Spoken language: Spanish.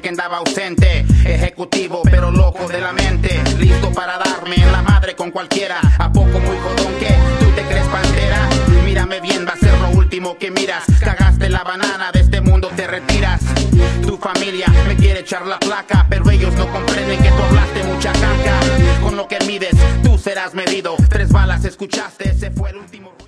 que andaba ausente. Ejecutivo pero loco de la mente, listo para darme en la madre con cualquiera. ¿A poco muy jodón que tú te crees pantera? Mírame bien, va a ser lo último que miras. Cagaste la banana, de este mundo te retiras. Tu familia me quiere echar la placa, pero ellos no comprenden que tú hablaste mucha caca. Con lo que mides, tú serás medido. 3 balas escuchaste, ese fue el último.